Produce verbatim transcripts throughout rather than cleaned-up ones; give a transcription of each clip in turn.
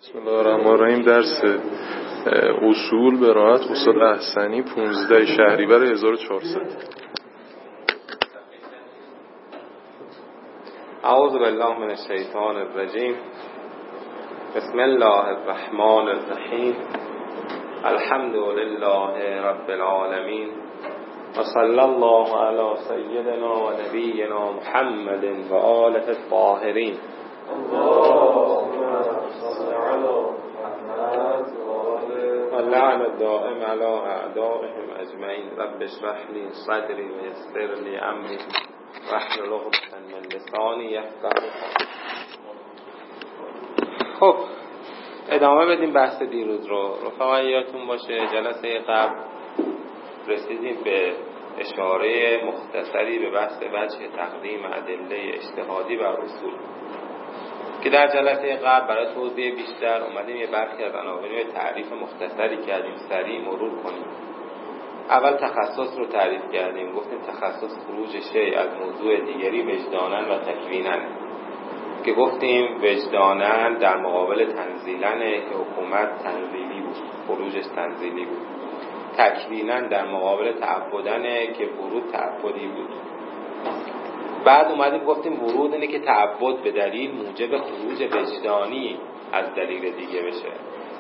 بسم الله الرحمن الرحیم. درس اصول به راحت استاد احسنی پانزده شهریور هزار و چهارصد. اعوذ بالله من الشیطان الرجیم. بسم الله الرحمن الرحیم. الحمد لله رب العالمین و صلی الله علی سیدنا و نبینا محمد و آله الطاهرین. و لعن الدائم علی اعدائهم اجمعین. رب اشرح لی صدری و یسر لی امری واحلل عقدة من لسانی یفقهوا. خب ادامه بدیم بحث دیروز رو. رفقا یادتون باشه جلسه قبل رسیدیم به اشاره مختصری به بحث وجه تقدیم ادله اجتهادی بر اصول که در جلسه قبل برای توضیح بیشتر اومدیم یه برخی از عناوین رو تعریف مختصری کردیم، سریع مرور کنیم. اول تخصص رو تعریف کردیم، گفتیم تخصص خروج شیء از موضوع دیگری وجداناً و تکویناً، که گفتیم وجداناً در مقابل تنزیلاً که حکومت تنزیلی بود، خروجش تنزیلی بود. تکویناً در مقابل تعبداً که ورود تعبدی بود. بعد اومدیم گفتیم ورود اینه که تعبد به دلیل موجب خروج وجدانی از دلیل دیگه بشه.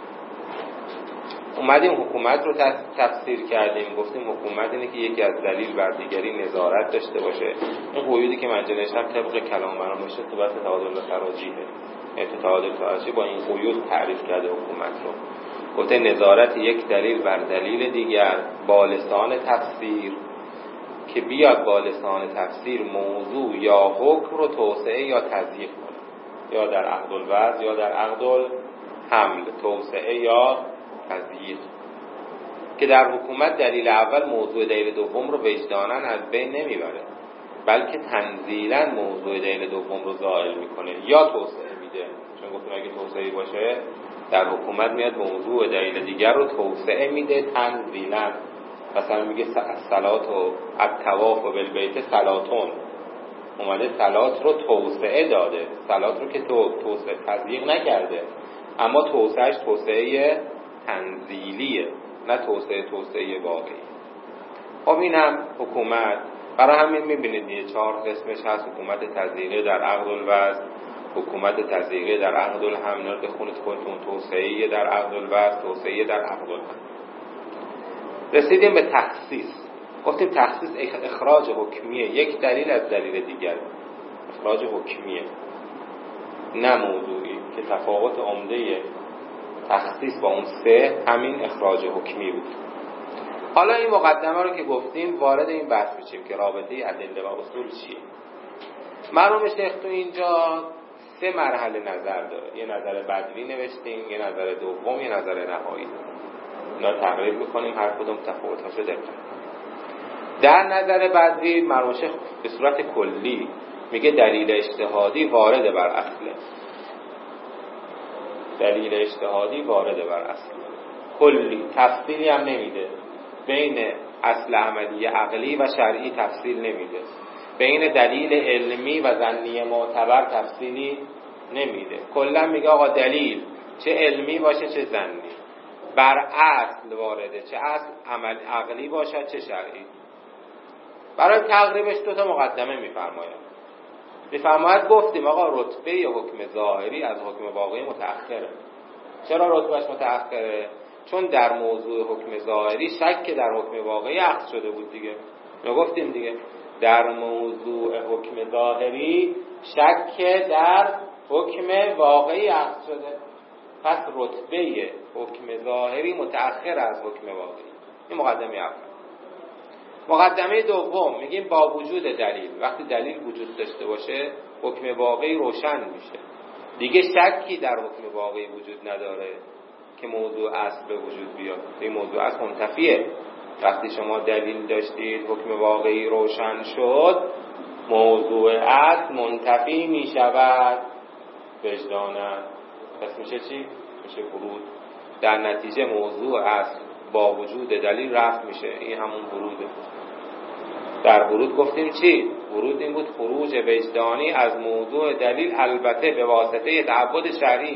اومدیم حکومت رو تفسیر کردیم، گفتیم حکومت اینه که یکی از دلیل بر دیگری نظارت داشته باشه. این قیودی که من نوشتم طبق کلام من باشه تو بحث تعادل تراجیحه، یعنی تو تعادل تراجیح با این قیود تعریف کرده حکومت رو. گفته نظارت یک دلیل بر دلیل دیگر با لسان تفسیر که بیاد با لسان تفسیر موضوع یا حکم رو توسعه یا تضییق کنه، یا در عقد الوضع یا در عقد الحمل، توسعه یا تضییق. که در حکومت دلیل اول موضوع دلیل دوم رو وجداناً از بین نمیبره، بلکه تنزیلاً موضوع دلیل دوم رو زائل میکنه یا توسعه میده. چون گفتم اگه توسعه باشه در حکومت میاد موضوع دلیل دیگر رو توسعه میده تنزیلاً. مثلا میگه صلات و الطواف و بالبیت صلاتون، اومده صلات رو توسعه داده، صلات رو که تو توسعه تضییق نکرده، اما توسعهش توسعه تنزیلیه نه توسعه توسعه واقعی. خب این هم حکومت. برای همین میبینید یه چهار قسمش هست: حکومت تضییقی در عقد الوضع، حکومت تضییقی در عقد الحمل، بخونید خودتون، توسعه در عقد الوضع، توسعه در عقد الحمل. رسیدیم به تخصیص. گفتیم تخصیص اخراج حکمیه، یک دلیل از دلیل دیگر، اخراج حکمیه نه موضوعی، که تفاوت عمده تخصیص با اون سه همین اخراج حکمی بود. حالا این مقدمه رو که گفتیم وارد این بحث میشیم که رابطه ادله و اصول چیه. مرحوم شیخ تو اینجا سه مرحله نظر داره. یه نظر بدوی نوشتیم، یه نظر دوم، یه نظر نهایی. اینا تقریب میکنیم هر کدوم تفاوتاشو دقت. در نظر بدوی مرحوم شیخ به صورت کلی میگه دلیل اجتهادی وارد بر اصله. دلیل اجتهادی وارد بر اصل کلی، تفصیلی هم نمیده. بین اصل عملی عقلی و شرعی تفصیل نمیده. بین دلیل علمی و ظنی معتبر تفصیلی نمیده. کلا میگه آقا دلیل چه علمی باشه چه ظنی بر اصل وارده، چه اصل عمل عقلی باشه چه شرعی. برای تقریبش دو تا مقدمه میفرماید. میفرماید گفتیم آقا رتبه حکم ظاهری از حکم واقعی متأخره. چرا رتبهش متأخره؟ چون در موضوع حکم ظاهری شک در حکم واقعی اخذ شده بود دیگه. ما گفتیم دیگه در موضوع حکم ظاهری شک در حکم واقعی اخذ شده، پس رتبه حکم ظاهری متأخر از حکم واقعی. این مقدمه اول. مقدمه دوم میگیم با وجود دلیل، وقتی دلیل وجود داشته باشه حکم واقعی روشن میشه دیگه، شکی در حکم واقعی وجود نداره که موضوع اصل به وجود بیاد. این موضوع اصل منتفیه. وقتی شما دلیل داشتید حکم واقعی روشن شد، موضوع اصل منتفی میشود وجداناً. پس میشه چی؟ میشه ورود. در نتیجه موضوع اصل با وجود دلیل رفع میشه. این همون وروده. در ورود گفتیم چی؟ ورود این بود خروج وجدانی از موضوع دلیل، البته به واسطه تعبد شرعی.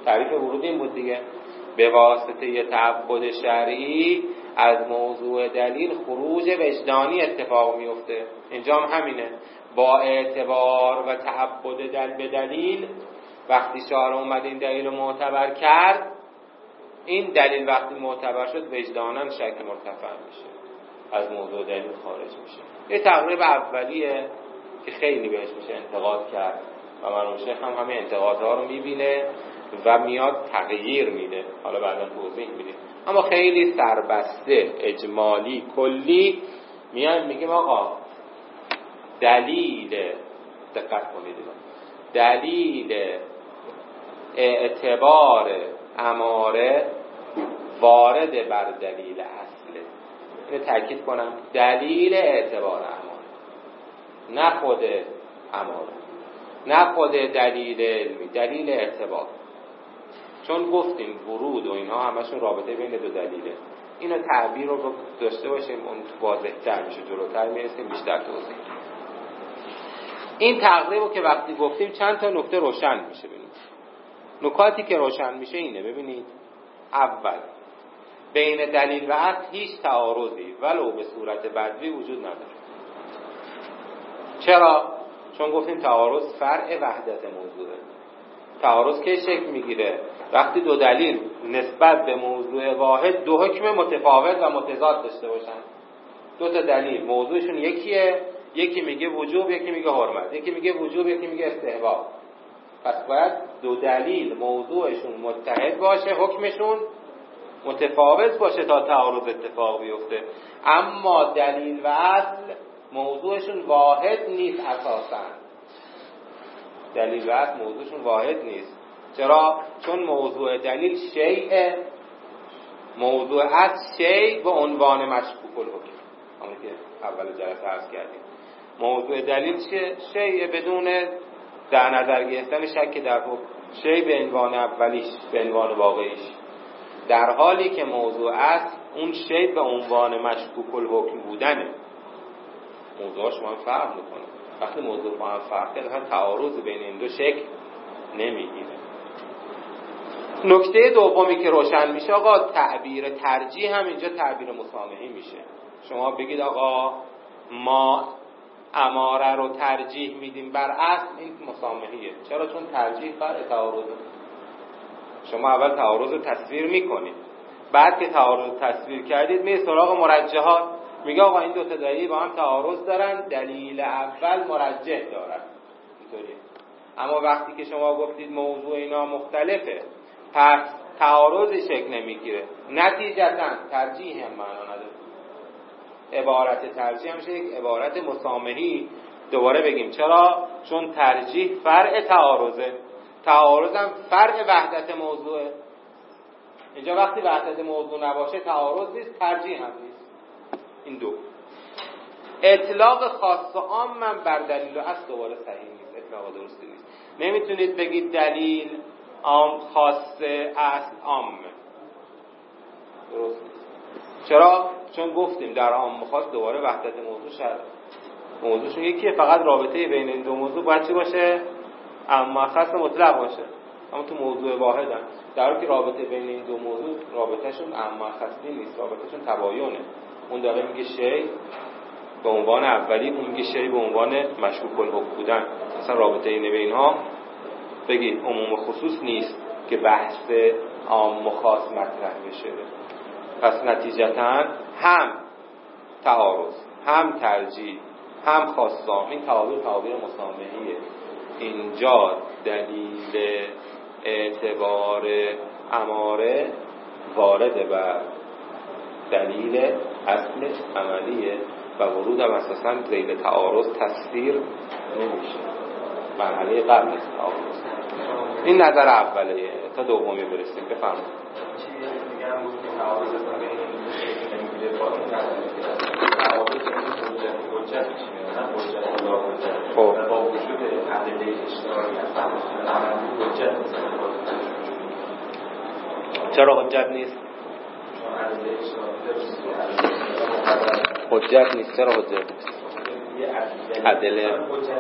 تعریف ورود این بود دیگه، به واسطه یه تعبد شرعی از موضوع دلیل خروج وجدانی اتفاق میفته. اینجا هم همینه، با اعتبار و تعبد دل به دلیل وقتی شارع اومد این دلیل رو معتبر کرد، این دلیل وقتی معتبر شد وجداناً شک مرتفع میشه، از موضوع دلیل خارج میشه. یه تقریب اولیه که خیلی بهش میشه انتقاد کرد و مرحوم شیخ هم همه انتقادها رو میبینه و میاد تغییر میده، حالا بعدا توضیح میده. اما خیلی سربسته، اجمالی، کلی میایم میگیم آقا دلیل، دقت کنید، دلیل اعتبار اماره وارد بر دلیل اصله. اینو تاکید کنم، دلیل اعتبار اماره، نه خود اماره، نه خود دلیل علمی، دلیل اعتبار. چون گفتیم ورود و اینها همشون رابطه بین دو دلیله. اینو تعبیر رو داشته باشیم، اون واضح‌تر میشه، جلوتر میرسیم بیشتر توضیح. این تقریب رو که وقتی گفتیم چند تا نکته روشن میشه. ببینید نکاتی که روشن میشه اینه، ببینید اول بین دلیل و اصل هیچ تعارضی ولو به صورت بدوی وجود نداره. چرا؟ چون گفتیم تعارض فرع وحدت موضوعه. تعارض که شکل میگیره وقتی دو دلیل نسبت به موضوع واحد دو حکم متفاوت و متضاد داشته باشن. دو تا دلیل موضوعشون یکیه، یکی میگه وجوب، یکی میگه حرمت، یکی میگه وجوب، یکی میگه استحباب. پس باید دو دلیل موضوعشون متحد باشه، حکمشون متفاوت باشه تا تعارض اتفاق بیفته. اما دلیل و اصل موضوعشون واحد نیست اساساً. دلیل و اصل موضوعشون واحد نیست. چرا؟ چون موضوع دلیل شیء، موضوع اصل شیء به عنوان مشکوک الحکم. همون که اول جلسه عرض کردیم. موضوع دلیل چیه؟ شیء بدون در نظر گرفتن شک در حکم، شیء به عنوان اولیش، به عنوان واقعیش. در حالی که موضوع اصل اون شیء به عنوان مشکوک الحکم بودنه. موضوعش ما هم فرق میکنه. وقتی موضوع با هم فرق کنه تعارض بین این دو شکل نمیگیره. نکته دومی که روشن میشه آقا تعبیر ترجیح هم اینجا تعبیر مسامحی میشه. شما بگید آقا ما اماره رو ترجیح میدیم بر اصل، این مسامحیه. چرا؟ چون ترجیح بر تعارض. شما اول تعارض رو تصویر میکنید، بعد که تعارض تصویر کردید می سراغ مرجحات، میگه آقا این دو تا دلیل با هم تعارض دارن، دلیل اول مرجح دارن. اینطوریه. اما وقتی که شما گفتید موضوع اینا مختلفه، پس تعارضی شکل نمیگیره، نتیجتاً ترجیح هم معنا نداره. عبارت ترجیح هم یک عبارت مسامحی. دوباره بگیم چرا؟ چون ترجیح فرع تعارضه، تعارض هم فرع وحدت موضوعه. اینجا وقتی وحدت موضوع نباشه تعارض نیست، ترجیح هم نیست. این دو. اطلاق خاص و عام من بر دلیل و اصل دوباره صحیح نیست، اطلاق درستی نیست. نمیتونید بگید دلیل عام خاص اصل عام. درست نیست. چرا؟ چون گفتیم در عام خاص دوباره وحدت موضوع شرط. موضوعشون یکیه، فقط رابطه بین این دو موضوع باید چی باشه؟ اما خاص مطلق باشه. اما تو موضوع واحد هم در حالی که رابطه بین این دو موضوع رابطهشون اما خاصی نیست، رابطهشون تباینه. اون داره میگه شی به عنوان اولی، اون میگه شی به عنوان مشکوک الحکم بودن. مثلا رابطه این بین ها بگید عموم خصوص نیست که بحث عام و خاص مطرح بشه. پس نتیجتا هم تعارض، هم ترجیح، هم خاصام، این تعابیر تعابیر مسامحیه. اینجا دلیل اعتبار اماره وارد بر دلیل اصل عملیه و ورود هم اساساً ذیل تعارض تصویر نمیشه، مرحله قبل از تعارض. این نظر اولیه. تا دومی برسیم. بفرمایید. چی میگم گفتیم تعارض بین نمیگیره با اون تعارض حجت چی میگن؟ حجت الله حجت. خب با وجود ادله اشتراکی هستن عملی حجت نیست. چرا حجت نیست؟ چون ادله اشتراکی حجت نیست. چرا حجت نیست؟ عدل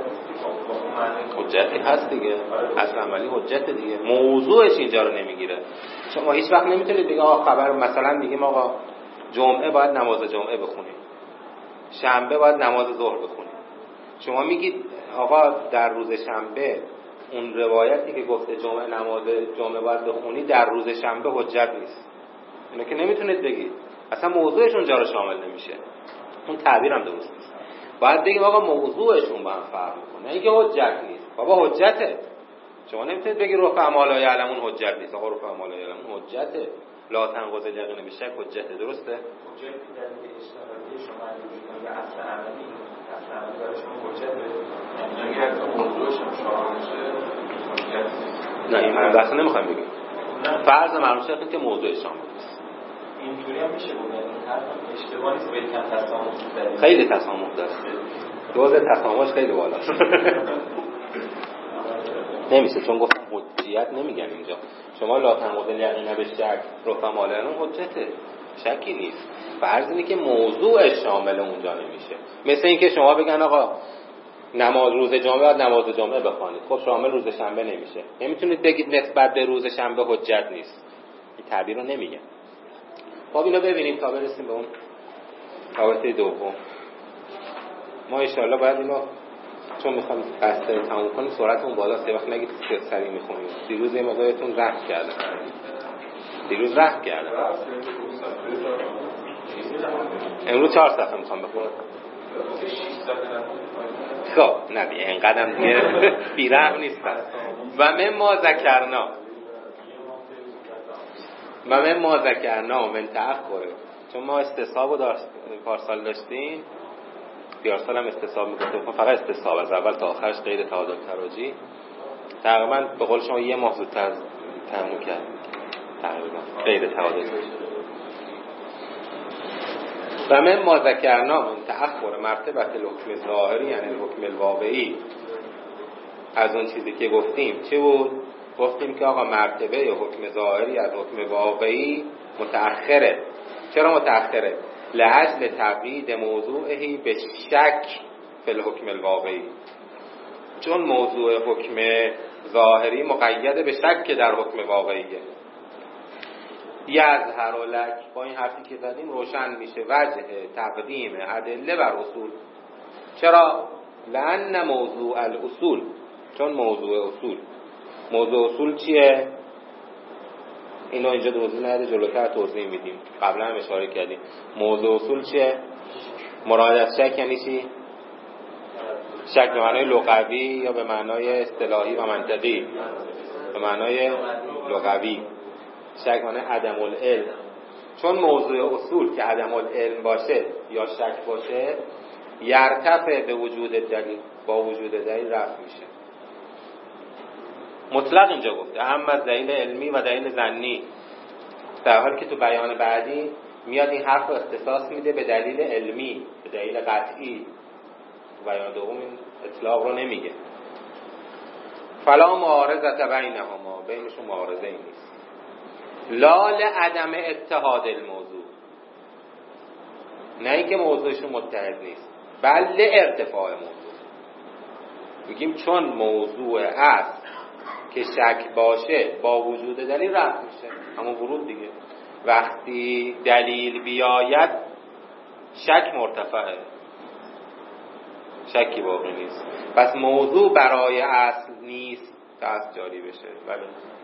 حجتی هست دیگه، اصل عملی حجت دیگه، موضوعش اینجا رو نمیگیره. شما هیچ وقت نمیتونید بگید آقا خبر مثلا میگیم آقا جمعه باید نماز جمعه بخونیم، شنبه باید نماز ظهر بخونیم. شما میگید آقا در روز شنبه اون روایتی که گفته جمعه نماز جمعه باید بخونی در روز شنبه حجت نیست. اینو که نمیتونید بگید، اصلا موضوعش اونجا رو شامل نمیشه. اون تعبیر هم درست نیست. باید بگیم آقا موضوعشون با هم فرق میکنه، اینکه حجت نیست. بابا حجته. شما نمیتونید بگید رفع ما لا یعلمون حجت نیست. آقا رفع ما لا یعلمون حجته. لا تنقض الیقین بشک حجته، درسته؟ حجت در اشتغالی شما وجود داره، اصل عملی اصل عملی برای شما حجته. یعنی اگر موضوعش هم شامل بشه حجت نیست. نه این اصلا نمیخوایم بگیم. فرض مرموز شده که موضوع شامل نیست. اینجوری هم میشه بود، این حرف اشتباه نیست، ولی کم تسامح داره. خیلی تسامح داره. دوز تسامحش خیلی بالاست. نمیشه، چون گفتم حجیت نمیگم اینجا. شما لا تنقض الیقین بشک رفع ما لا یعلمون حجته، شکی نیست. فرض اینه که موضوع شامل اونجا نمیشه. مثل اینکه شما بگن آقا نماز روز جمعه بعد نماز جمعه بخوانید، خب شامل روز شنبه نمیشه. نمیتونید بگید نسبت به روز شنبه حجت نیست. این تعبیر رو نمیگم. خب اینو ببینیم تا برسیم به اون رابطه دوم. ما ان شاءالله باید اینو چون میخوام بحث تموم کنیم سرعتمون بالاست، یه وقت نگید که سریع میخونیم. دیروز یه مقدارتون رفت کردم. دیروز رفت کردم. امروز چهار صفحه میخوام بخونم. خب نه دیگه اینقدرم دیگه بی‌رحم نیست. و من ما ذکرنا و من ما ذکرنا من تأخر، چون ما استصحاب رو داشت پارسال داشتیم، بیارسال هم استصحاب میگفتیم، فقط استصحاب از اول تا آخرش غیر تعادل تراجی، تقریبا به قول شما یه ماه زودتر تموم کرد، تقریبا غیر تعادل. و من ما ذکرنا من تأخر مرتبه الحکم ظاهری یعنی الحکم الواقعی، از اون چیزی که گفتیم چه بود؟ گفتیم که آقا مرتبه یا حکم ظاهری از حکم واقعی متأخره. چرا متأخره؟ لعجل تقیید موضوعی به شک فی الحکم الواقعی، چون موضوع حکم ظاهری مقید به شک در حکم واقعیه. یظهر لک، با این حرفی که زدیم روشن میشه وجه تقدیم ادله بر اصول. چرا؟ لأن موضوع الاصول، چون موضوع اصول موضوع اصول چیه؟ اینو اینجا توضیح نده، جلوتر توضیح میدیم. قبلا هم اشاره کردیم. موضوع اصول چیه؟ مراد از شک یعنی چی؟ شک به معنای لغوی یا به معنای اصطلاحی و منطقی؟ به معنای لغوی. شک معنای عدم العلم. چون موضوع اصول که عدم العلم باشه یا شک باشه، یرتفع به وجود دلیل، با وجود دلیل رفع میشه. مطلق اینجا گفته، هم از دلیل علمی و دلیل ظنی، در حالی که تو بیان بعدی میاد این حرف رو اختصاص میده به دلیل علمی، به دلیل قطعی. تو بیان دوم این اطلاق رو نمیگه. فلا معارضت بینهما، بینشون معارضه ای نیست. لا لعدم اتحاد الموضوع، نه اینکه موضوعشون متحد نیست، بل لارتفاع موضوع. میگیم چون موضوع اصل که شک باشه با وجود دلیل رفع میشه، همون ورود دیگه. وقتی دلیل بیاید شک مرتفعه، شکی باقی نیست. پس موضوع برای اصل نیست که اصل جاری بشه. بله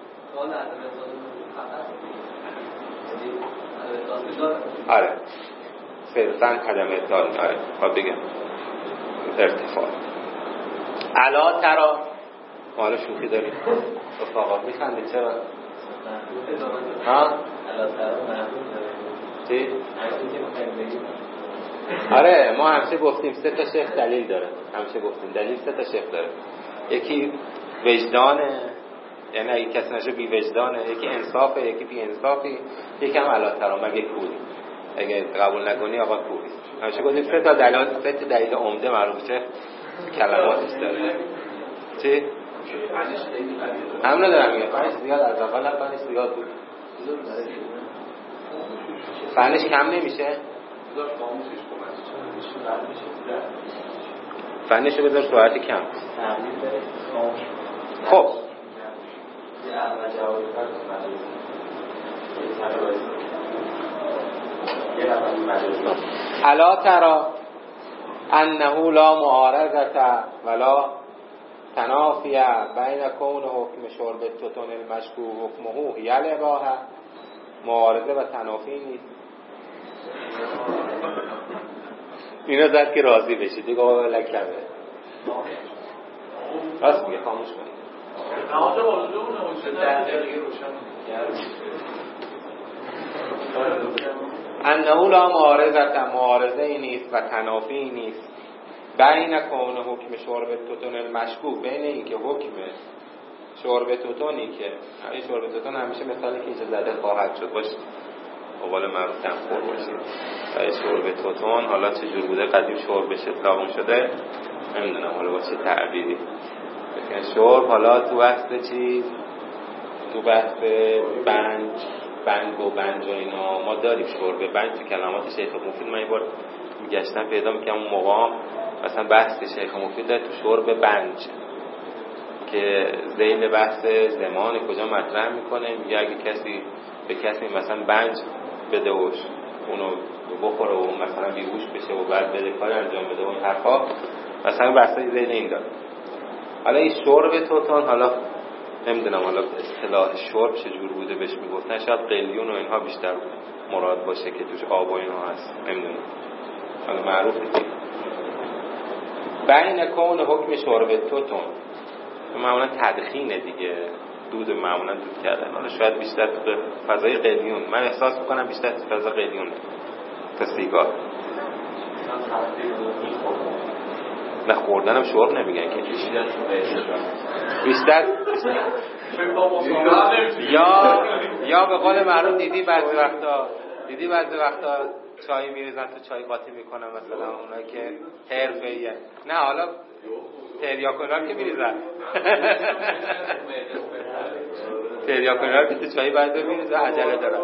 آره صرفاً عدم اتحاد. آره خب بگم ارتفاع. علا ترا حالا شوخی داریم رفاقا میخنده چرا؟ ها؟ چی؟ آره ما همیشه گفتیم سه تا شیخ دلیل داره، همیشه گفتیم دلیل سه تا شیخ داره. یکی وجدانه، یعنی اگه کسی نشه بی وجدانه، یکی انصافه، یکی بی انصافی، یکی هم علا ترا مگه کوری. اگه قبول نکنی آقا کوری. همیشه گفتیم سه تا دلیل، سه تا دلیل عمده معروف چه کلماتش داره. چی؟ همونو دارم میگم. پنج زیاد از اول هم پنج زیاد بود. پنج کم نمیشه؟ فنشو بذار ساعت کم. خب الا ترى انه لا معارضه ولا تنافی بین کون حکم شرب التتن المشکوک حکمه هی الاباحه. معارضه و تنافی نیست. اینو زد که راضی بشید دیگه. آقا لکبه راست میگه، خاموش کنید. نماز موضوع اونه چه دقیقی روشن انه لا معارضه، معارضه ای نیست و تنافی ای نیست بین کون حکم شرب التتن المشکوک، بین این که حکم شرب توتونی که همین شرب توتون همیشه مثالی که اینجا زده خواهد شد باشه اول معروف دمخور باشید و شرب توتون حالا چه جور بوده قدیم شربش اطلاق شده نمیدونم حالا با چه تعبیری بکن شرب حالا تو بحث چیز تو بحث بنج بنگ و بنج و اینا ما داریم شرب بنج تو کلمات شیخ مفید. من یه بار میگشتم پیدا میکنم اون موقع مثلا بحث شیخ مفید داره تو شرب بنج که ذیل بحث زمان کجا مطرح میکنه. میگه اگه کسی به کسی مثلا بنج بده وش اونو بخوره و مثلا بیهوش بشه و بعد بده کار انجام بده و این حرفا مثلا بحثای ذیل این داره. حالا این شرب توتون حالا نمیدونم حالا اصطلاح شرب چجور بوده بهش میگفتن، شاید قلیون و اینها بیشتر مراد باشه که توش آب و اینها هست نمیدونم حالا معروف نیست. بین کون حکم شرب توتون معمولا تدخینه دیگه، دود معمولا دود کردن. حالا شاید بیشتر تو فضای قلیون، من احساس میکنم بیشتر تو فضای قلیون تا سیگار. نه خوردنم شرب نمیگن که بیشتر یا یا به قول معروف دیدی بعضی وقتا دیدی بعضی وقتا چای میریزن تو چای قاطی میکنن مثلا اونایی که حرفه‌ایه. نه حالا تریاکونار که میریزن تریاکونار که تو چای باید بمیریزن عجله دارن.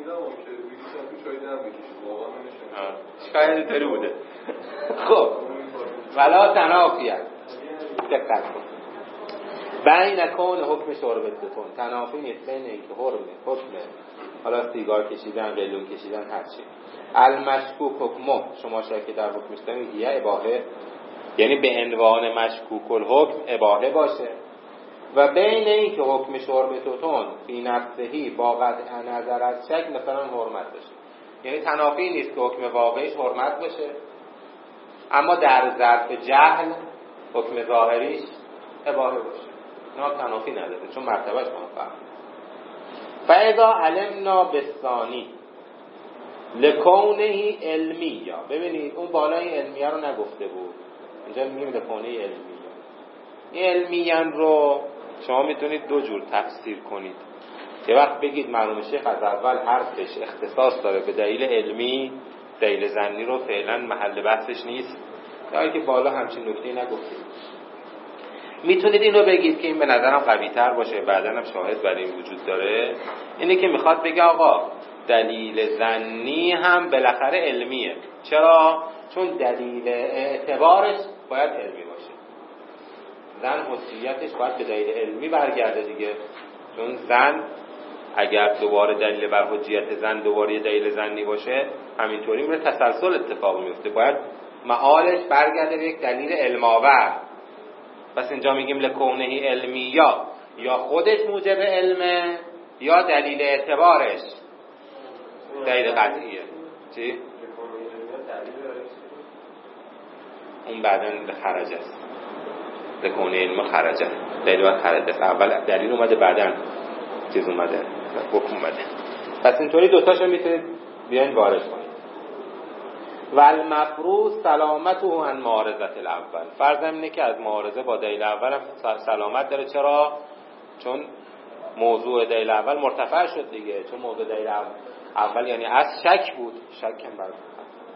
شاید اینطوری بوده. خب ولا تنافیه دقت کن بین کون حکم شرب التتن، تنافی نیست بین این که حرمه حکم حالا سیگار کشیدن قلیون کشیدن هر چی المشکوک حکمه شما شاید در حکمش دارید یه اباحه، یعنی به عنوان مشکوک الحکم اباحه باشه و بین این که حکم شرب توتون فی نفسهی با قطع نظر از شک مثلا حرمت باشه. یعنی تنافی نیست که حکم واقعیش حرمت باشه اما در ظرف جهل حکم ظاهریش اباحه باشه. نه تنافی نداره چون مرتبهش منفعه. فاذا علمنا بالثانی لکونه علمیه، ببینید اون بالای علمیه رو نگفته بود، اینجا میگیم لکونه علمیه. این علمیه رو شما میتونید دو جور تفسیر کنید. یه وقت بگید معلوم شیخ از اول حرفش اختصاص داره به دلیل علمی، دلیل ظنی رو فعلا محل بحثش نیست، در که بالا همچین نکته‌ای نگفتید. میتونید اینو بگید که این به نظرم قوی تر باشه، بعداً هم شاهد برای این وجود داره، اینه که میخواد بگه آقا دلیل ظنی هم بالاخره علمیه. چرا؟ چون دلیل اعتبارش باید علمی باشه. ظن حجیتش باید به دلیل علمی برگرده دیگه، چون ظن اگر دوباره دلیل بر حجیت ظن دوباره دلیل ظنی باشه همینطوری میره تسلسل اتفاق میفته، باید معالش برگرده به یک دلیل علم‌آور. پس اینجا میگیم لکونه علمی یا یا خودش موجب علمه یا دلیل اعتبارش دلیل قطعیه. چی؟ اون بعداً خرج است. لکونه علم خرجه دلیل باید خرج است. اول دلیل اومده بعداً چیز اومده حکم اومده. پس اینطوری دوتاشو میتونید بیاین وارد کنید. والمفروض سلامته عن معارضه الاول، فرض اینه که از معارضه با دلیل اول سلامت داره. چرا؟ چون موضوع دلیل اول مرتفع شد دیگه، چون موضوع دلیل اول یعنی از شک بود، شک هم برد.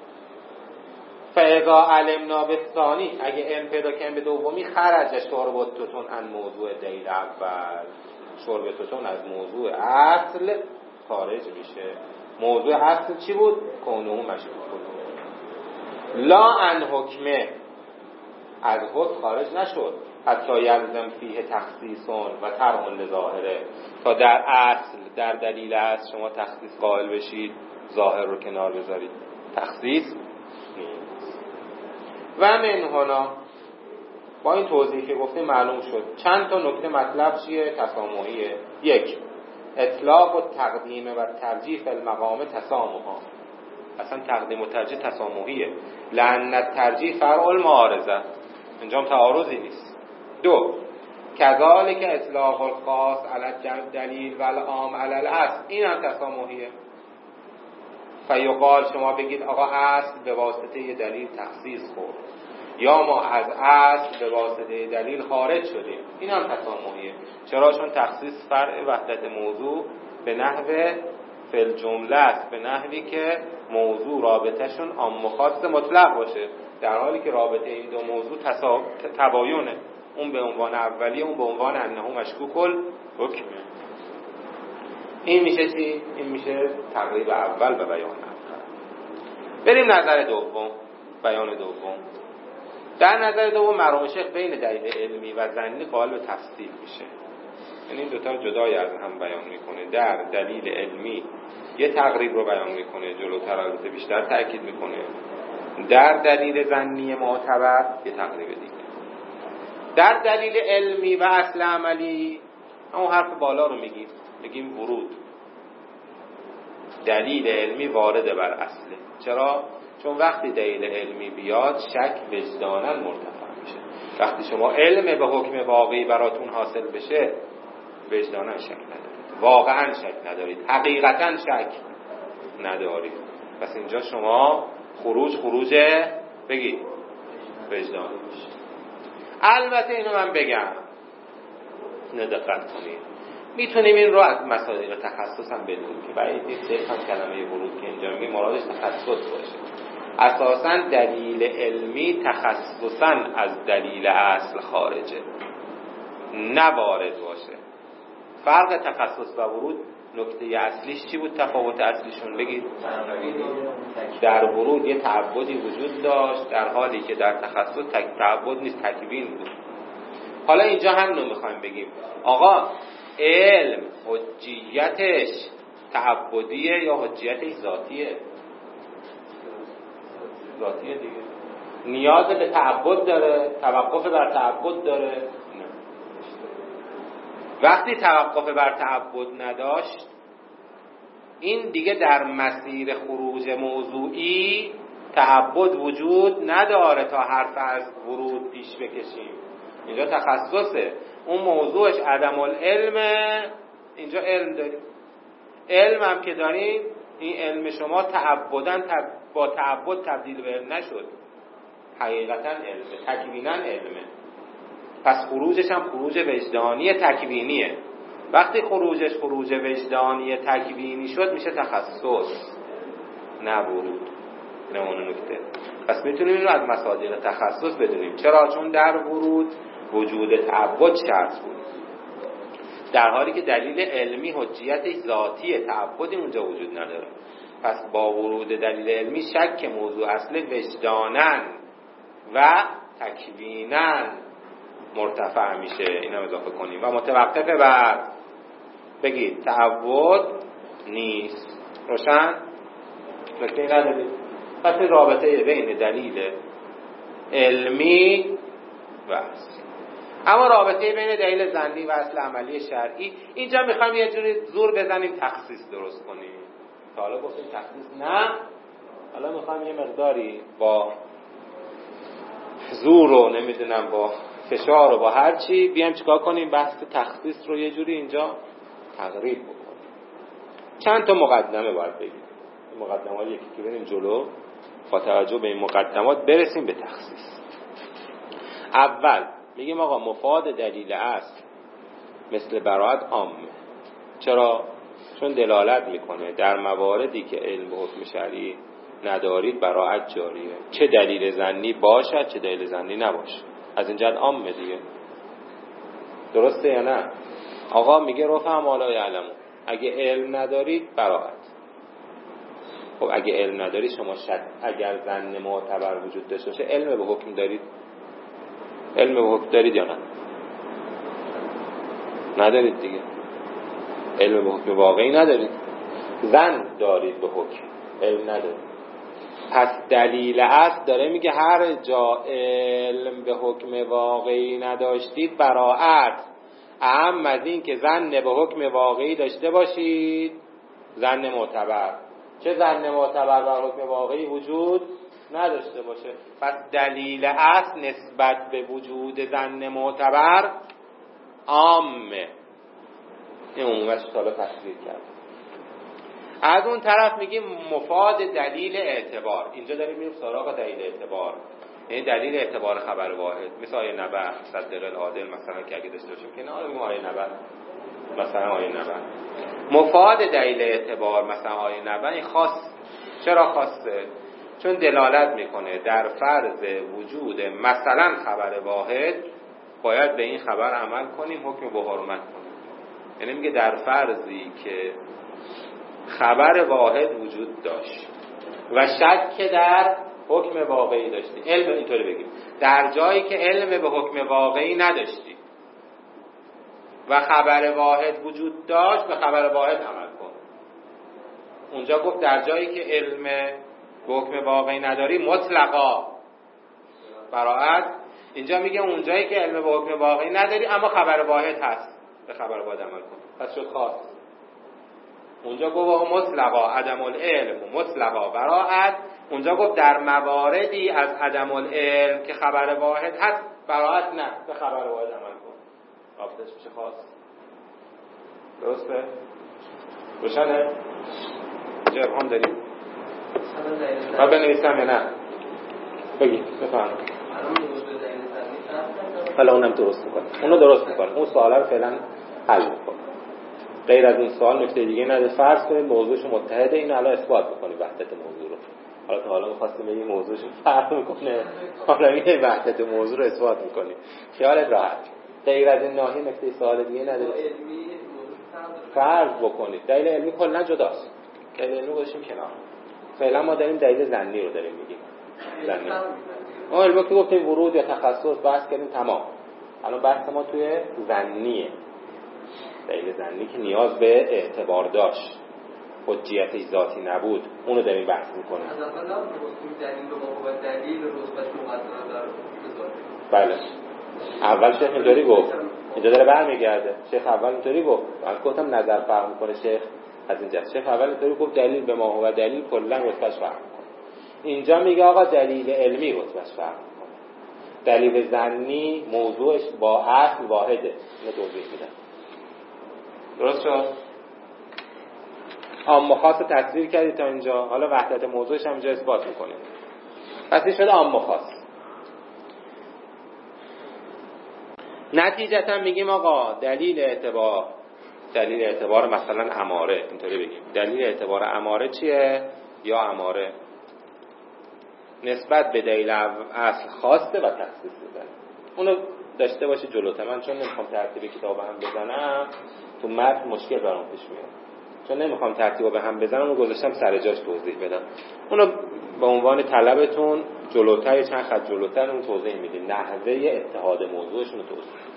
فاذا علمنا بالثانی، اگه علم پیدا کنیم به دومی خرج شرب التتن عن موضوع دلیل اول، شرب التتن از موضوع اصل خارج میشه. موضوع اصل چی بود؟ کونه مشکوک بود. لا عن حکمه، از حد خارج نشد حتی یلزم فیه تخصیصون و طرح لظاهره، تا در اصل در دلیل اصل شما تخصیص قائل بشید ظاهر رو کنار بذارید. تخصیص نیست. و من هنا با این توضیحی که گفتیم معلوم شد چند تا نکته مطلب چیه؟ تسامحیه. یک، اطلاق و تقدیم و ترجیح فی المقام تسامحا. اصلا تقدیم و ترجیح تسامحیه، لأن الترجیح فرع المعارضه، اینجا هم تعارضی نیست. دو، کذالک اطلاق الخاص علی الدلیل و العام علی الاصل، این هم تسامحیه. فیقال شما بگید آقا اصل به واسطه دلیل تخصیص خورد، یا ما از اصل به واسطه دلیل خارج شدیم، این هم تسامحیه. چرا؟ چون تخصیص فرع وحدت موضوع به نحو فل جمله است، به نحوی که موضوع رابطهشون عام و خاص مطلق باشه، در حالی که رابطه این دو موضوع تصا... تباینه، اون به عنوان اولی، اون به عنوان انه مشکوک الحکم. این میشه چی؟ این میشه تقریب اول به بیان اول. بریم نظر دوم، بیان دوم. در نظر دوم مرحوم شیخ بین دلیل علمی و ظنی قائل به تفصیل میشه، یعنی این دوتا رو جدای از هم بیان میکنه. در دلیل علمی یه تقریب رو بیان میکنه، جلوتر البته بیشتر تاکید میکنه. در دلیل ظنی معتبر یه تقریب دیگه. در دلیل علمی و اصل عملی همون حرف بالا رو میگیم، میگیم ورود. دلیل علمی وارد بر اصله. چرا؟ چون وقتی دلیل علمی بیاد شک وجداناً مرتفع میشه. وقتی شما علم به حکم واقعی براتون حاصل بشه وجداناً شک ندارید، واقعاً شک ندارید، حقیقتاً شک ندارید. پس اینجا شما خروج خروج بگید وجدانی میشه. البته اینو من بگم، ندقت کنید، میتونیم این رو از مصادیق تخصص هم بدونیم که برای این صرف هم کلمه ورود که اینجا میگیم مرادش تخصص باشه. اساساً دلیل علمی تخصصاً از دلیل اصل خارجه، نه وارد باشه. فرق تخصص و ورود نکته اصلیش چی بود؟ تفاوت اصلیشون بگید. در ورود یه تعبدی وجود داشت، در حالی که در تخصص تعبد نیست، تکوین بود. حالا اینجا هم نو میخوایم بگیم آقا علم حجیتش تعبدیه یا حجیتش ذاتیه؟ ذاتیه دیگه. نیاز به تعبد داره، توقف بر تعبد داره؟ نه. وقتی توقف بر تعبد نداشت، این دیگه در مسیر خروج موضوعی تعبد وجود نداره تا حرف از ورود پیش بکشیم. اینجا تخصصه، اون موضوعش عدم العلمه، اینجا علم داریم. علم هم که داریم، این علم شما تعبداً تب... با تعبد تبدیل به علم نشد، حقیقتاً علمه، تکویناً علمه. پس خروجش هم خروج وجدانی تکوینیه. وقتی خروجش خروج وجدانی تکوینی شد میشه تخصص، نه ورود. نه اون نکته. پس میتونیم این رو از مصادیق تخصص بدونیم. چرا؟ چون در ورود وجود تعبد شرط بود، در حالی که دلیل علمی حجیت ذاتی تعبدی اونجا وجود نداره. پس با ورود دلیل علمی شک موضوع اصل وجدانن و تکوینن مرتفع میشه. اینو اضافه کنیم و متوقف بر بگید تعبد نیست. روشن؟ نکته ندارید؟ پس رابطه بین دلیل علمی و اصل. اما رابطه بین دلیل ظنی و اصل عملی شرعی، اینجا میخوایم یه جوری زور بزنیم تخصیص درست کنیم. تا حالا گفتیم تخصیص نه، حالا میخوایم یه مقداری با زور و نمیدونم با فشار و با هر چی بیایم چیکار کنیم، بحث تخصیص رو یه جوری اینجا تقریب بکنیم. چند تا مقدمه باید بگیم. این مقدمات یکی که بریم جلو، با توجه به این مقدمات برسیم به تخصیص. اول میگیم آقا مفاد دلیل اصل مثل براءت عامه. چرا؟ چون دلالت میکنه در مواردی که علم به حکم شرعی ندارید براءت جاریه، چه دلیل ظنی باشد چه دلیل ظنی نباشه. از این جهت عامه دیگه. درسته یا نه؟ آقا میگه رفع ما لا یعلمون، اگه علم ندارید براءت. خب اگه علم نداری شما شک، اگر ظن معتبر وجود داشته باشه علم به حکم دارید؟ علم به حکم دارید یا نه؟ ندارید دیگه. علم به حکم واقعی ندارید. ظن دارید به حکم، علم ندارید. پس دلیل اصل داره میگه هر جا علم به حکم واقعی نداشتید براءت اهم از این که ظن به حکم واقعی داشته باشید ظن معتبر. چه ظن معتبر بر حکم واقعی وجود نداشته باشه. پس دلیل اصل نسبت به وجود ظن معتبر عامه. این عمومش حالا تصویر کرد. از اون طرف میگیم مفاد دلیل اعتبار. اینجا داریم میریم سراغ دلیل اعتبار، یعنی دلیل اعتبار خبر واحد، مثل آیه نبأ، صدق العادل مثلا که اگه داشته باشیم که نه میگیم آیه نبأ، مثلا آیه نبأ مفاد دلیل اعتبار. مثلا آیه نبأ این خاص. چرا خاصه؟ چون دلالت میکنه در فرض وجود مثلا خبر واحد باید به این خبر عمل کنیم، حکم به حرمت کنیم. یعنی میگه در فرضی که خبر واحد وجود داشت و شک در حکم واقعی داشتی، علم اینطوری بگیم در جایی که علم به حکم واقعی نداشتی و خبر واحد وجود داشت به خبر واحد عمل کن. اونجا گفت در جایی که علم به حکم واقعی نداری مطلقا براءت. اینجا میگه اونجایی که علم به حکم واقعی نداری اما خبر واحد هست به خبر واحد عمل کن. پس شد خاص. اونجا گفت مطلقا عدم العلم و مطلقا براءت. اونجا گفت در مواردی از عدم العلم که خبر واحد هست براءت نه به خبر واحد عمل کن. آفتش میشه خاص. درسته؟ روشنه؟ اینجا ابهام داریم؟ من بنویسم یا نه؟ بگی بفهم. حالا اونم درست میکنه، اونو درست میکنه، اون سوالا رو فعلا حل میکنه. غیر از این سوال نکته دیگه نداره. فرض کنید موضوعش متحده، اینو الان اثبات میکنیم وحدت موضوع رو. حالا تا حالا می‌خواستیم بگیم موضوعش فرق میکنه، حالا این وحدت موضوع رو اثبات میکنیم. خیالت راحت. غیر از این ناحیه نکته سوال دیگه نداره. فرض بکنید دلیل علمی کلا جداست. دلیل علمی گذاشتیم کنار. فعلا ما داریم دلیل ظنی رو داریم میگیم. ظنی. ما علمی که گفتیم ورود یا تخصص بحث کردیم تمام. الان بحث ما توی ظنیه. دلیل ظنی که نیاز به اعتبار داشت، حجیتش ذاتی نبود، اونو داریم بحث میکنیم. از اول نبود گفتیم دلیل به موقع دلیل رتبهش مقدمه در ذاتی. بله. اول شیخ اینطوری گفت. اینجا داره برمیگرده. شیخ اول اینطوری گفت. من گفتم نظر فرق میکنه شیخ از اینجا. شیخ اول اینطوری گفت دلیل به موقع دلیل کلا رتبهش فرق میکنه. اینجا میگه آقا دلیل علمی رتبهش فرق میکنه. دلیل ظنی موضوعش با اصل واحده. اینو توضیح میدم. درست شد؟ عام و خاص رو تصویر کردید تا اینجا. حالا وحدت موضوعش هم اینجا اثبات میکنیم. پس این شده عام و خاص. نتیجتا میگیم آقا دلیل اعتبار دلیل اعتبار مثلا اماره، اینطوری بگیم دلیل اعتبار اماره چیه؟ یا اماره نسبت به دلیل اصل خواسته و تخصیص بزنه. اونو داشته باشه جلوتر. من چون نمیخوام ترتیب کتاب هم بزنم تو متن مشکل برام پیش میاد، چون نمیخوام ترتیب به هم بزنم، اونو گذاشتم سر جاش توضیح بدم. اونو به عنوان طلبتون جلوتر چند خط جلوتر اون توضیح میدیم، نحوه اتحاد موضوعشون رو توضیح میدیم.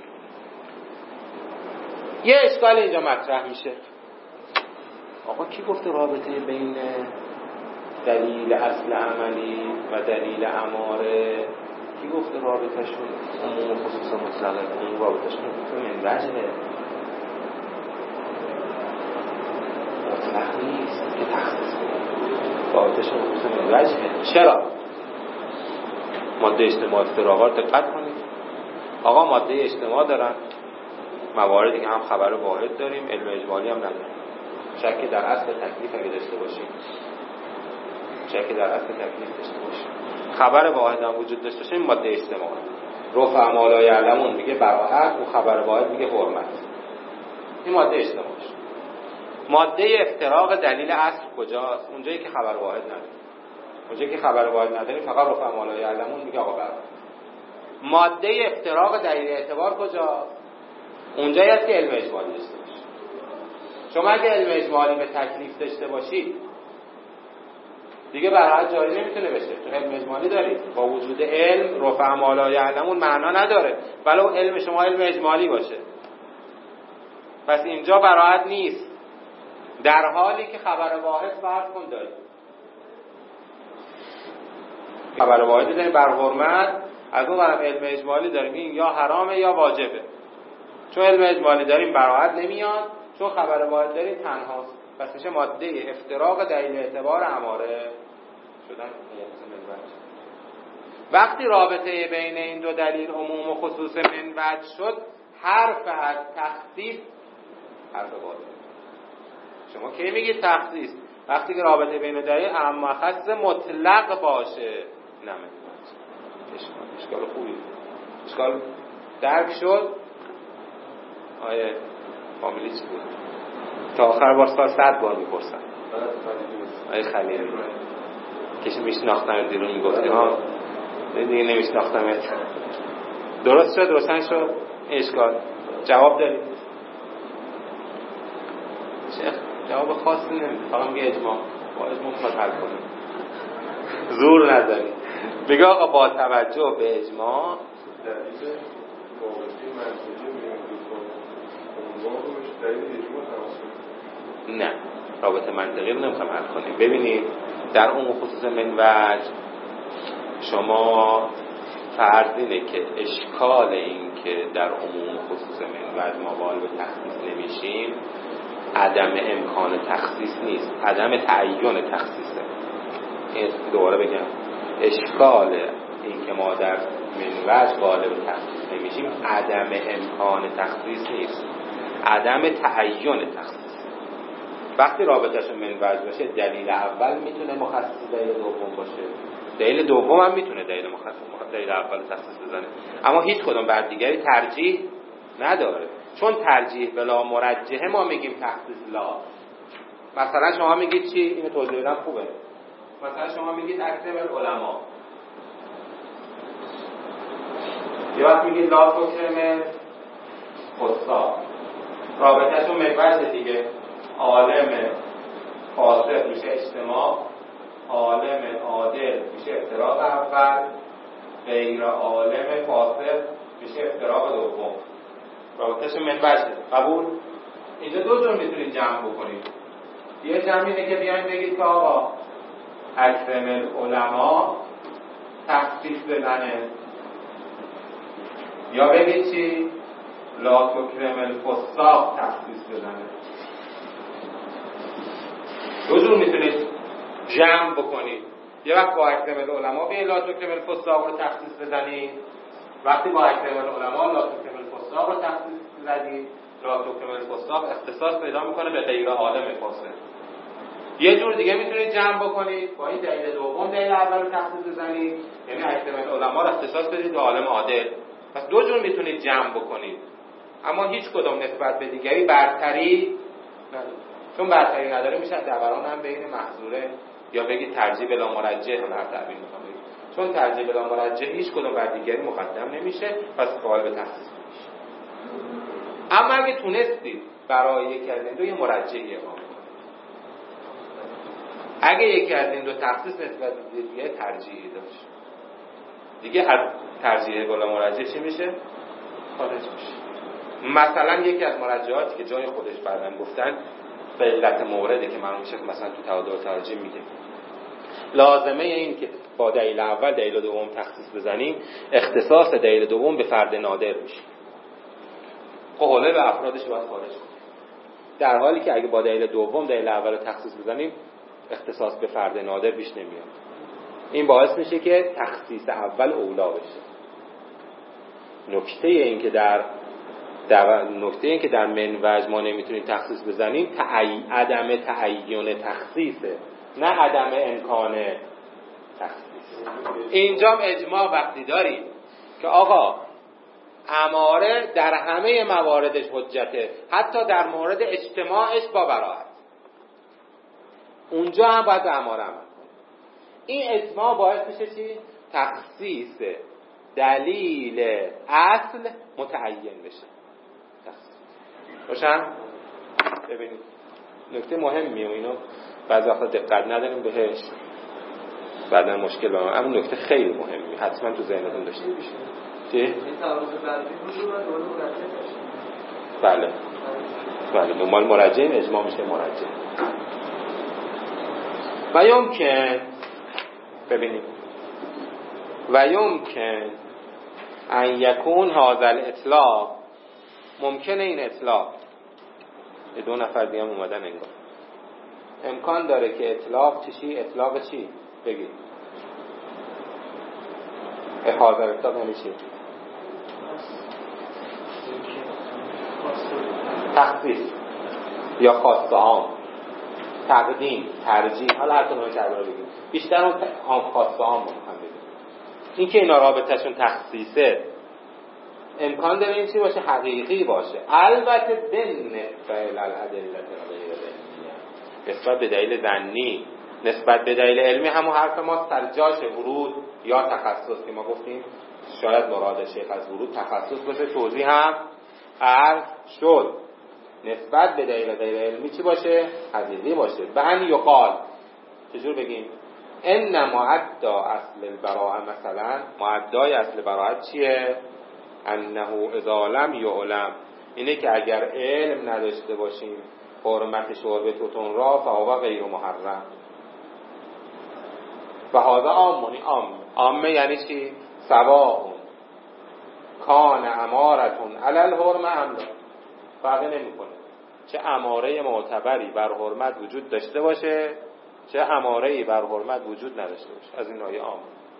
یه اشکال اینجا مطرح میشه. آقا کی گفته رابطه بین دلیل اصل عملی و دلیل اماره، کی گفته رابطه‌شون عموم خصوص مطلقه؟ این رابطه‌شون من وجهه مطلق نیست که تخصیص کنه. رابطه‌شون خصوص من وجهه. چرا؟ ماده اجتماع افتراقات دقت کنید. آقا ماده اجتماع دارن، مواردی که هم خبر واحد داریم، علم اجمالی هم نداریم. شکی در اصل تکلیف اگه داشته باشیم شکی در اصل تکلیف داشته باشیم خبر واحد هم وجود داشته باشیم، ماده اجتماع. رفع ما لا یعلمون میگه براءت، اون خبر واحد میگه حرمت. این ماده اجتماع. ماده افتراق دلیل اصل کجاست؟ اونجایی که خبر واحد نداریم. اونجایی که خبر واحد نداریم فقط رفع ما لا یعلمون میگه آقا براءت. ماده افتراق دلیل اعتبار کجاست؟ اونجایی هست که علم اجمالی داشته باشی. شما اگه علم اجمالی به تکلیف داشته باشی دیگه براحت جاری نمیتونه بشه. تو علم اجمالی دارید با وجود علم رفع ما لا یعلمون معنا نداره ولو علم شما علم اجمالی باشه. پس اینجا براحت نیست، در حالی که خبر واحد فرض کن دارید، خبر واحدی داریم بر حرمت، از اون برم علم اجمالی داریم این یا حرامه یا واجبه. چون علم اجمالی داریم براحت نمیاد، چون خبر واحد داریم تنهاست، پس میشه ماده افتراق دلیل اعتبار اماره شدن. وقتی رابطه بین این دو دلیل عموم و خصوص من وجه شد، حرف از تخصیص حرف واحد. شما کی میگید تخصیص؟ وقتی که رابطه بین دلیل عام و خاص مطلق باشه. نه اشکال اشکال خوبی اشکال درک شد. آیه فامیلی چی بود؟ تا آخر بار سال صد بار میپرسن آیه خلیلی کسی میشناختم دیرون میگفتی ها دیگه نمیشناختمت. درست شد؟ روشن شد؟ اشکال جواب دارید؟ شیخ جواب خاصی نمیده، فقط میگه اجماع. با اجماع میخواد حل کنه، زور نزنید. میگه آقا با توجه به اجماع نه رابطه منطقی رو نمیخوام حل کنیم. ببینید در اون خصوص من وجه شما فرض اینه که اشکال این که در عموم خصوص من وجه ما قائل به تخصیص نمیشیم عدم امکان تخصیص نیست، عدم تعین تخصیصه. این دوباره بگم اشکال این که ما در من وجه قائل به تخصیص نمیشیم عدم امکان تخصیص نیست، عدم تعین تخصیص. وقتی رابطه‌شون من وجه باشه دلیل اول میتونه مخصص دلیل دوم باشه، دلیل دوم هم میتونه دلیل مخصص دلیل اول تخصیص بزنه، اما هیچ کدوم بر دیگری ترجیح نداره. چون ترجیح بلا مرجحه ما میگیم تخصیص لا. مثلا شما میگید چی؟ اینو توضیح بدم خوبه. مثلا شما میگید اکثر علما، یه وقت میگید لا تکرم فساق، رابطه‌شون مقبضه دیگه. عالم فاسق میشه اجتماع، عالم عادل میشه افتراق اول، غیر عالم فاسق میشه افتراق دوم. رابطه‌شون منوجه. قبول؟ اینجا دو جور میتونید جمع بکنید. یه جمع اینه که بیاین بگید که آقا اکرم العلماء تخصیص بزنه، یا بگید چی؟ لا تکرم الفساق تخصیص بزنه. دو جور میتونید جمع بکنید. یه وقت با اکرم العلماء به لا تکرم الفساق رو تخصیص بزنید، وقتی با اکرم العلماء لا تکرم الفساق رو تخصیص بزنید، لا تکرم الفساق اختصاص پیدا میکنه به غیر عالم فاسق. یه جور دیگه میتونید جمع بکنید، با این دلیل دوم دلیل اول رو تخصیص بزنید، یعنی اکرم العلماء رو اختصاص بدید به عالم عادل. پس دو جور میتونید جمع بکنید، اما هیچ کدوم نسبت به دیگری برتری نداره. چون برتری نداره میشه دوران هم بین محظوره، یا بگید ترجیح بلا مرجح هم هر تعبیر میخوام بگید. چون ترجیح بلا مرجح هیچ کدوم بر دیگری مقدم نمیشه، پس قائل به تخصیص میشه. اما اگه تونستید برای یکی از این دو یه مرجحی اقامه کنید، اگه یکی از این دو تخصیص نسبت به دیگه ترجیحی داشت، دیگه از ترجیح بلا مرجح چی میشه؟ خارج میشه. مثلا یکی از مرجحاتی که جای خودش بعدن گفتن به علت مورده که معلوم میشه مثلا تو تعادل ترجیح میگه لازمه این که با دلیل اول دلیل دوم تخصیص بزنیم اختصاص دلیل دوم به فرد نادر میشه، قوله به افرادش باید خارج کنیم، در حالی که اگه با دلیل دوم دلیل اول تخصیص بزنیم اختصاص به فرد نادر بیش نمیاد. این باعث میشه که تخصیص اول اولا بشه. نکته این که در در نکته این که در من وجه ما نمیتونیم تخصیص بزنیم تعی... عدم تعین تخصیصه، نه عدم امکان تخصیص. اینجا اجماع وقتی داریم که آقا اماره در همه مواردش حجته، حتی در مورد اجتماعش با براءت، اونجا هم باید به اماره عمل کنیم. این اجماع باعث میشه چی؟ تخصیص دلیل اصل متعین بشه. روشن؟ ببینید نکته مهمیه و اینو بعضی وقتا دقت نداریم بهش. بعدا مشکل با من. اما نکته خیلی مهمی حتما تو ذهنتون داشته باشید. چی؟ بله بله دنبال مرجع اجماع میشه مرجع. و یمکن ببینیم و یمکن ان یکون هذا الاطلاق، ممکنه این اطلاق، یه دو نفر دیگه هم اومدن انگار، امکان داره که اطلاق چی؟ اطلاق چی؟ بگید هذا الاطلاق یعنی چی؟ تخصیص یا خاص عام، تقدیم، ترجیح، حالا هر کدوم تعبیر رو بگیم، بیشتر اون عام خاص عام رو می‌خوام بگیم. این که اینا رابطه‌شون تخصیصه، امکان داره این چی باشه؟ حقیقی باشه، البته بالنسبه للادله غیر علمیه، نسبت به دلیل ظنی، نسبت به دلیل علمی همون حرف ما سر جاش ورود یا تخصص که ما گفتیم شاید مراد شیخ از ورود تخصص باشه، توضیح هم عرض شد. نسبت به دلیل غیر علمی چی باشه؟ حقیقی باشه. و ان یقال، چجور بگیم؟ ان معدا اصل البراءه، مثلا معدای اصل براءت چیه؟ انه اذا لم یعلم، اینه که اگر علم نداشته باشیم حرمت شرب توتون را فهو غیر محرم. و هذا عامونی عام عامه یعنی چی؟ سواء کان امارتون علی الحرمه ام لا، فرقی نمیکنه چه اماره معتبری بر حرمت وجود داشته باشه چه اماره‌ای بر حرمت وجود نداشته باشه. از این آیه عام.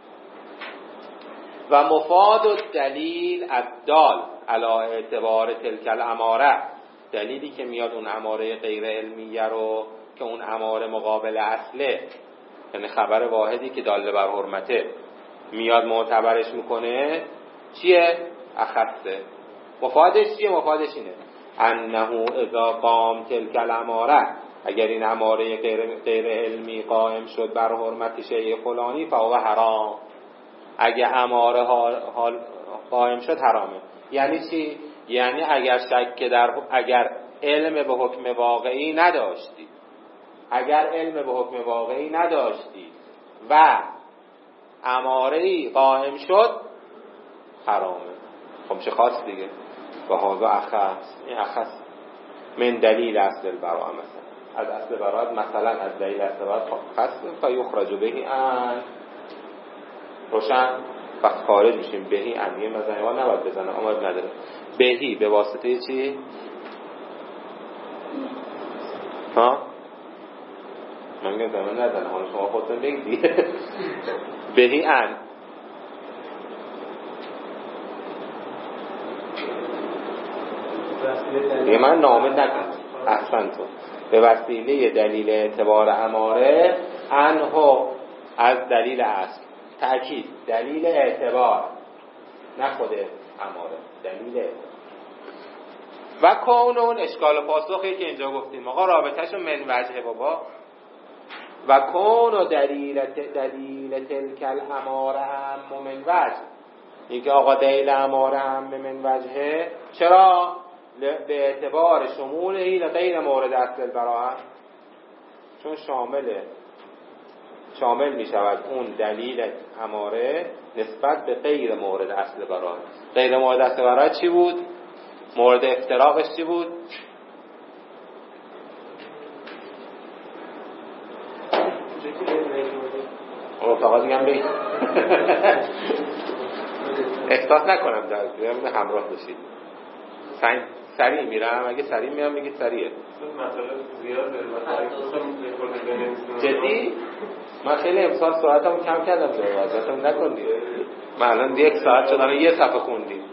و مفاد الدلیل الدال علی اعتبار تلک الاماره، دلیلی که میاد اون اماره غیر علمیه رو که اون اماره مقابل اصله، یعنی خبر واحدی که داله بر حرمته میاد معتبرش میکنه، چیه؟ اخصه. مفادش چیه؟ مفادش اینه انه اذا قام تلک الاماره، اگر این اماره غیر, غیر علمی قائم شد بر حرمت شیء فلانی فهو حرام، اگه اماره حال قائم شد حرامه. یعنی چی؟ یعنی اگر شک در اگر علم به حکم واقعی نداشتی اگر علم به حکم واقعی نداشتی و اماره‌ای قائم شد حرامه. خب چه خاص دیگه؟ و هذا اخص، این اخص من دلیل اصل البراءه، مثلا از اصل براءت، مثلا از دلیل اصل براءت خاص فیخرج بهی ان، روشن، پس خارج میشیم بهی ان، یه مثلا ما نباید بزنه اما نداره، بهی به واسطه چی؟ ها؟ من میگم زمان نزنه، حالا شما خودتون بگید دیگه. بهی ان دیگه من نامه نکنم، احسن تو به وسیله دلیل اعتبار اماره انهو، از دلیل اصل، تأکید دلیل اعتبار، نه خود اماره، دلیل اعتبار. و کون اون اشکال و پاسخی که اینجا گفتیم آقا رابطهشو من وجه بابا، و کون و دلیل دلیل تلک الاماره هم من وجه، این که آقا دلیل اماره هم من وجهه، چرا؟ به اعتبار شمولهی لغیر مورد اصل البراءه، چون شامله شامل می شود اون دلیل اماره نسبت به غیر مورد اصل براءه. غیر مورد اصل براءه چی بود؟ مورد افتراقش چی بود؟ رفقا دیگه هم بگید احساس نکنم در دیگه همراه بشید. سعی سریع میرم، اگه سریع میرم بگید سریعه. جدی؟ من خیلی امسال ساعتمو کم کردم که وضعیتم نکندید. من الان یک ساعت شدم یه صفحه خوندیم.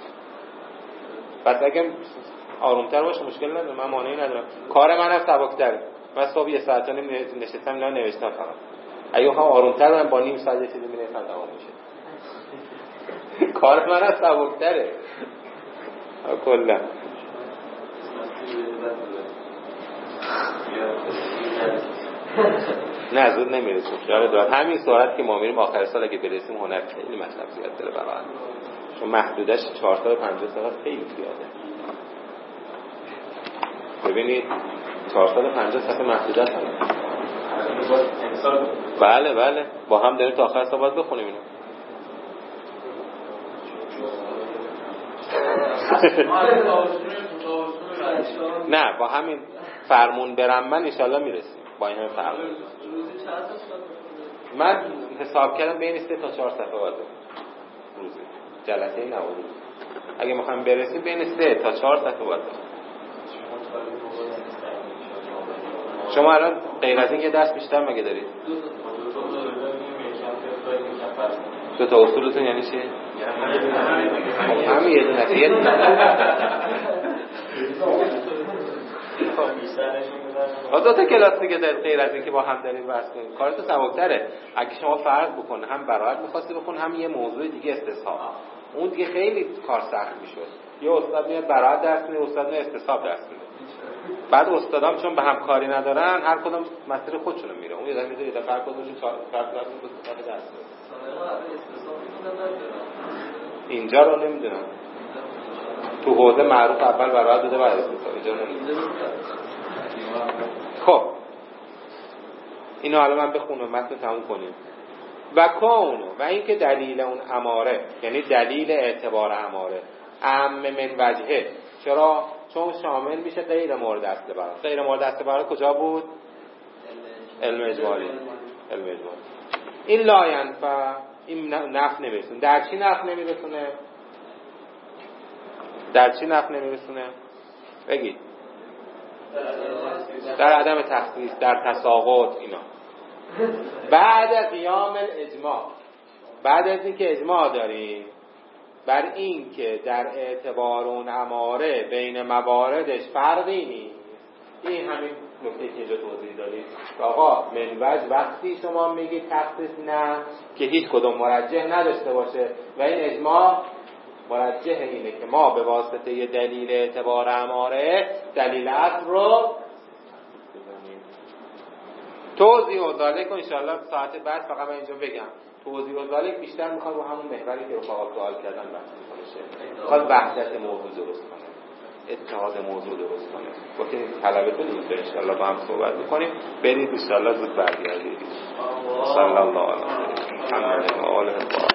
پس اگه آرومتر باشه مشکل نداره، من مانعی ندارم. کار من هم سبک‌تره. من صبح یه ساعت نشستم اینا نوشتم فقط. اگه بخوام آرومتر برم با نیم ساعت یه چیزی می‌نویسم تمام میشه. کار من هم سبک‌تره. کلا نه زود نمیرسیم خیال دارد. همین سرعت که ما میریم آخر سال اگه برسیم هنر خیلی مطلب زیاد داره برای چون محدودش چهارصد و پنجاه سال خیلی زیاده. ببینید چهارصد و پنجاه صفحه محدودش هست. باید امسال بله بله با هم داریم تا آخر سال بخونیم اینو. نه با همین فرمون برم من انشالله میرسیم با این همین فرمون. من حساب کردم بین سه تا چهار صفحه باید روزی جلسه نه روز اگه میخوایم برسیم بین سه تا چهار صفحه باید. شما الان غیر از این یه درس بیشتر مگه دارید؟ دو تا اصولتون یعنی چی؟ همین یه دونه یه دونه دو تا کلاس دیگه در غیر از این که با هم داریم بحث کنیم کارتو سبک‌تره. اگه شما فرض بکنه هم برایت می‌خواستی بکن هم یه موضوع دیگه استصحاب اون دیگه خیلی کار سخت می‌شد. یه استاد میاد برایت درس میده استاد میاد استصحاب درس میده. بعد استادام چون به هم کاری ندارن هر کدوم مسیر خودشونو میره. اون یه دفعه میده یه دفعه هر کدومشون کار فرق داره به درس میده. اینجا رو نمیدونم. تو حوزه معروف اول برایت بده بعد استصحاب اینجا نمیدونم. خب اینو الان من بخونم متن تموم کنیم. و کون و اینکه دلیل اون اماره یعنی دلیل اعتبار اماره عام من وجهه. چرا؟ چون شامل میشه غیر مورد اصل برات. غیر مورد اصل برات کجا بود؟ علم اجمالی. علم اجمالی این لا ینفع این نفع نمیرسونه. در چی نفع نمیرسونه؟ در چی نفع نمیرسونه؟ بگید. در عدم تخصیص، در تساقط اینا. بعد قیام الاجماع بعد از اینکه اجماع داریم بر این که در اعتبار اون اماره بین مواردش فرقی نیست. این همین نکته که اینجا توضیح دادید آقا منوج وقتی شما میگید تخصیص نه که هیچ کدوم مرجح نداشته باشه و این اجماع مرجح اینه که ما به واسطه یه دلیل اعتبار اماره دلیل اصل رو توضیح و ذالک ان شاء الله ساعت بعد فقط من اینجا بگم توضیح و ذالک بیشتر میخواد رو همون محوری که رفقا سوال کردن بحث کنه. میخواد وحدت موضوع درست کنه اتحاد موضوع درست کنه. با که طلبتون اینجا ان شاء الله با هم صحبت میکنیم. برید ان شاء الله زود برگردید. صلی الله علیه و آله و